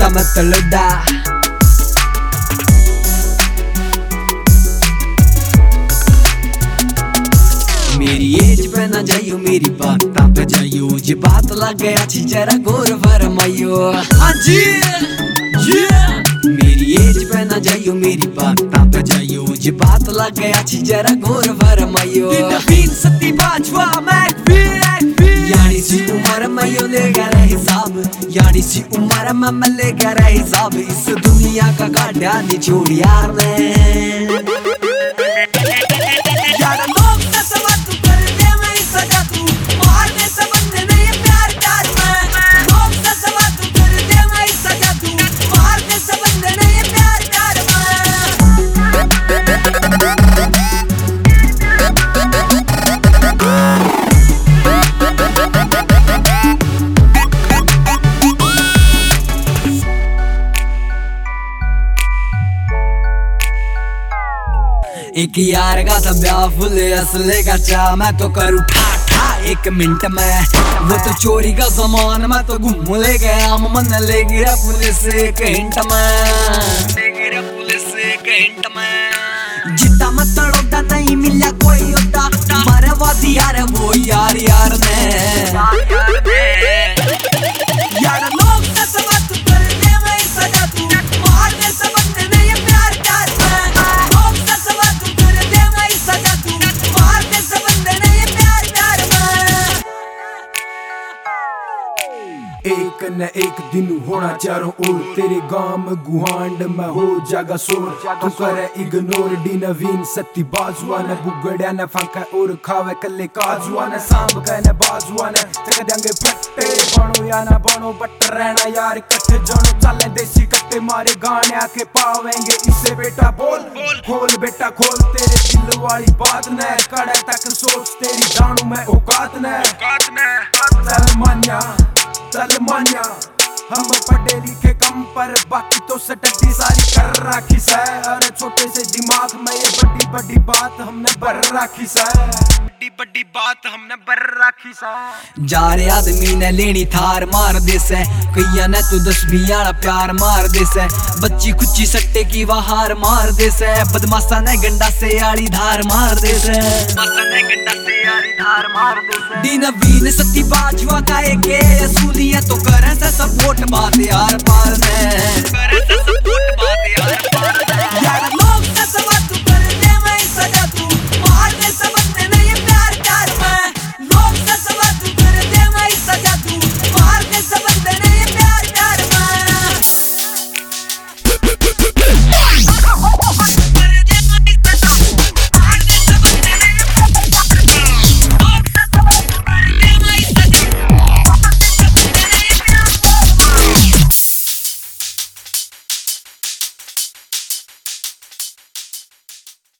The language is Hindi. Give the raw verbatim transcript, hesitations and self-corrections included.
जिता मत लड़ा। मेरी एज पे ना जाइयो, मेरी बात पे जाइयो, जे बात लग गया छी जरा गौर फरमाइयो। हाँ जी मेरी एज पे ना जाइयो, मेरी बात पे जाइयो, जे बात लग गया छी जरा गौर फरमाइयो। नवीन सती बाजवा यानी सी उम्र में यो लेगा रे हिसाब, यानी सी उम्र में मैं लेगा रे हिसाब। इस दुनिया का गाढ़ा निचोड़ यार ने एक यार का था ब्याह फुले असले का चाह, मैं तो करूँ ठा ठा एक मिनट में। वो तो चोरी का सामान मैं तो घूम ले गया, मन ले गिरा पुलिस एक हिंट में, ले गिरा पुलिस एक हिंट में। जितना मत तड़ोटा नहीं मिला कोई होता, मारे वादी यार वो यार यार ने यार लोग तसवत कर दे मैं सजा तू मार दे सबने नहीं प्यार कर मैं। लोग तसवत कर दे मैं सजा तू मार दे सबने नहीं प्यार कर मैं। एक न एक दिन होना चारों ओर, तेरे गांव गुहांड में हो जागा शोर। तू करे इग्नोर डी नवीन सती बाजुआ ने बुगड़िया ने फांका और खावे कल्ले काजुआ ने सांभ गए ने बाजुआ ने चक देंगे फट्टे। बनो या ना बनो बट रहना यार इकट्ठे जानो, चले देसी कट्टे मारे गाने आके पावेंगे इसे। बेटा बोल खोल बेटा खोल तेरे दिल वाली बात ने, कड़े तक सोच तेरी दानू में औकात ने। चल मान्या चल मान्या हम पढ़े लिखे कम पर बाकी तो सटटी सारी कर राखी से। अरे छोटे से दिमाग में ये बड़ी बड़ी बात हमने भर राखी से, बड़ी बड़ी बात हमने भर राखी से। जा रे आदमी ने लेनी थार मार दे से, कैया ने तो दस बियाला प्यार मार दे से। बच्ची कुच्ची सट्टे की वहार मार दे से, बदमाशा ने गंडा से आड़ी धार मार दे से, बदमाशा ने गंडा से आड़ी धार मार दे से। दी नवीन सती बाजवा का एक असूली है तो करे से सपोर्ट बात यार पार ने, करे से सपोर्ट बात यार पार ने।